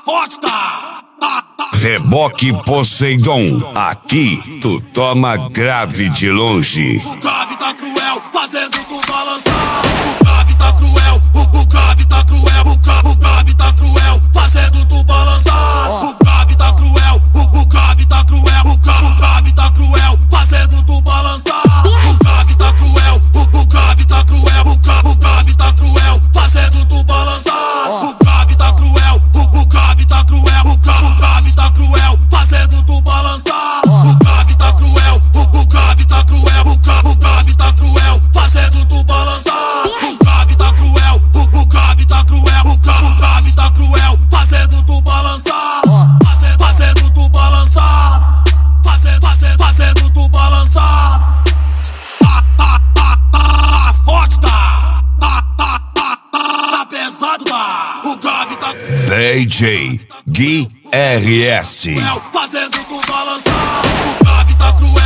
forte tá. Reboque Poseidon, aqui tu toma grave de longe. O grave tá cruel, fazendo tu balançar. O grave tá cruel, o grave tá cruel. O grave tá cruel, fazendo tu balançar. O grave tá cruel, o grave tá cruel. O grave tá cruel, fazendo tu balançar. O grave tá cruel, o grave tá cruel. O grave tá cruel, fazendo tu balançar. O grave tá cruel, o grave tá cruel. O grave tá cruel, fazendo tu balançar. O grave tá cruel, o grave tá cruel. O grave tá cruel, fazendo tu balançar. O grave tá cruel, o grave tá cruel. O grave tá cruel, fazendo tu balançar. Fazendo tu balançar. Fazendo tu balançar. Forte tá. Tá pesado tá. O grave tá DJ Gui RS. fazendo tu balançar. O grave tá cruel.